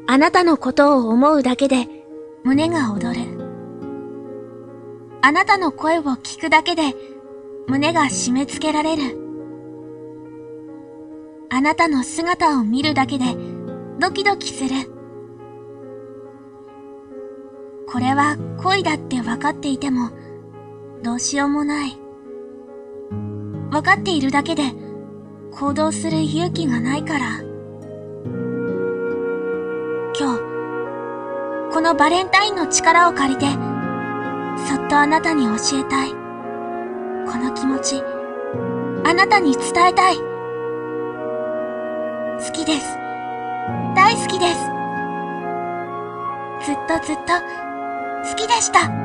あなたのことを思うだけで胸が躍る。あなたの声を聞くだけで胸が締め付けられる。あなたの姿を見るだけでドキドキする。これは恋だって分かっていてもどうしようもない。分かっているだけで行動する勇気がないから。今日、このバレンタインの力を借りて、そっとあなたに教えたい。この気持ち、あなたに伝えたい。好きです。大好きです。ずっとずっと好きでした。